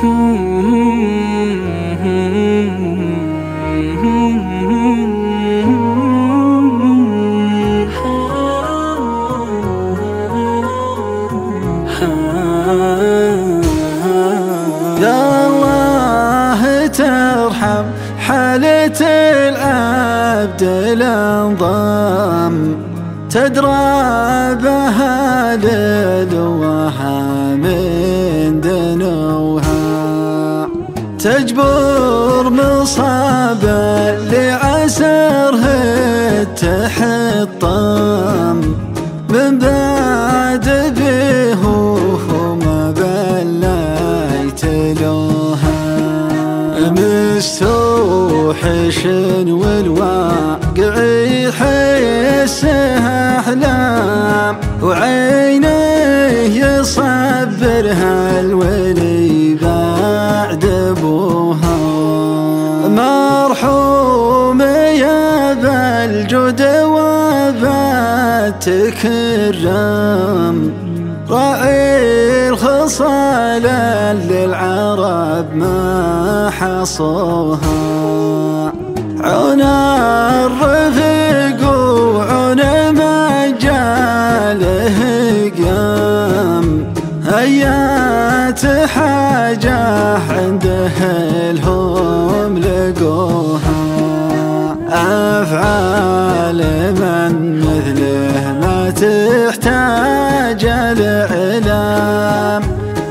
يا الله ترحم حالة العبد الانظام، تدرى بها للوها من دنوها، تجبر مصاب لعسره تحطم، من بعد بهوه ما بليت لوها، مستوحش والواقع يحسه أحلام، وعينه يصبرها الولي بعد أبوها، مرحوم يا بالجود وبالتكرام، راعي الخصال للعرب ما حصوها، عنا الرفيق وعنا مجاله قام، هيات حاجة عنده الهم لقوها، أفعال من مثله ما تحتاج الإعلام،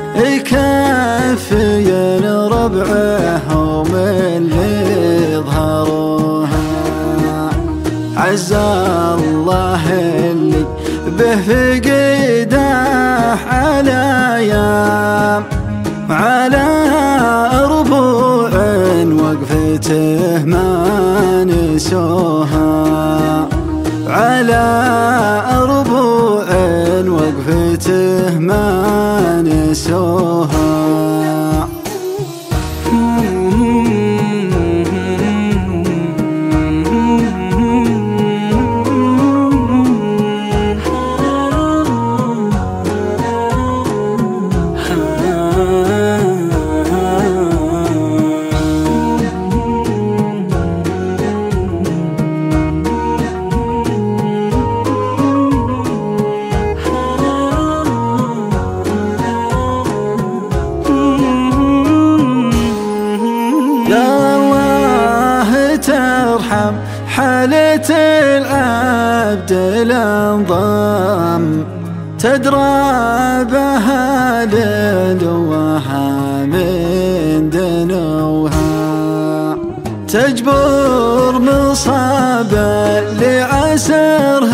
يكفي ربعه ومن اللي يظهروها، عز الله اللي به فقده على ايام، على ربوع وقفته ما نسوها، على ربوع وقفته ما نسوها. يا الله ترحم حالة العبد الانظام، تدرى بها للوها من دنوها، تجبر مصاب لعسره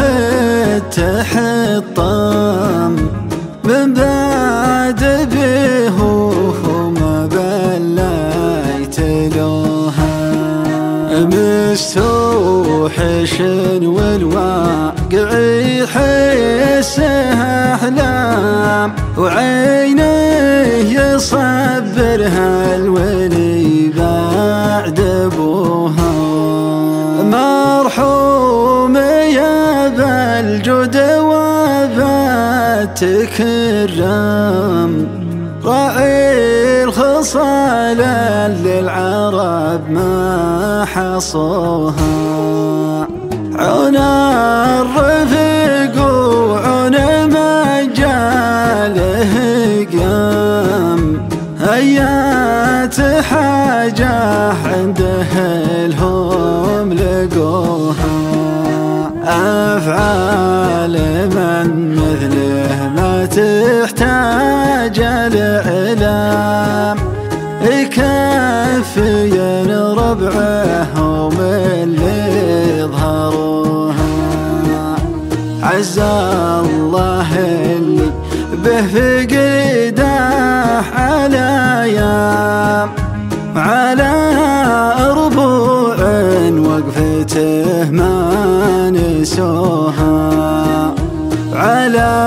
تحطم، من بعد بهوه ما بليت لوها، مستوحش والواقع يحسه أحلام، وعينه يصبرها الولي بعد أبوها، مرحوم يا بالجود وبالتكرام، راعي الخصال للعرب ما حصوها، عنا الرفيق وعنا مجاله قام، هيات حاجة عنده الهم لقوها، أفعال من مثله ما تحتاج الإعلام، يكفي ربعه ومن اللي يظهروها، عز الله اللي به فقده على ايام، على ربوع وقفته ما نسوها، على